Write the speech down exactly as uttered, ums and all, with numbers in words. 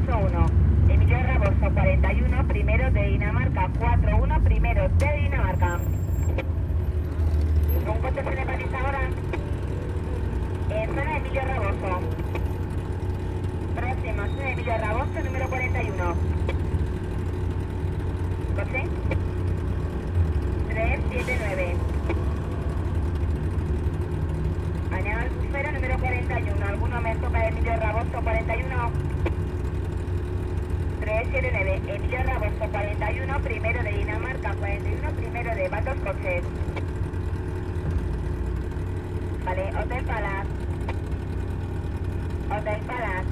ocho uno. Emilio Raboso cuarenta y uno, primero de Dinamarca. cuatro uno, primero de Dinamarca. ¿Un coche se le paliza ahora? En zona Emilio Raboso. Próximo, zona Emilio Raboso, número cuarenta y uno. ¿Coche? tres siete nueve. Añado el bufero número cuarenta y uno. ¿Alguno me toca Emilio Raboso cuarenta y uno? tres siete nueve. Emilio Raboso cuarenta y uno, primero de Dinamarca. cuarenta y uno, primero de Batos Coches. Vale, Hotel Palace. Hotel Palace.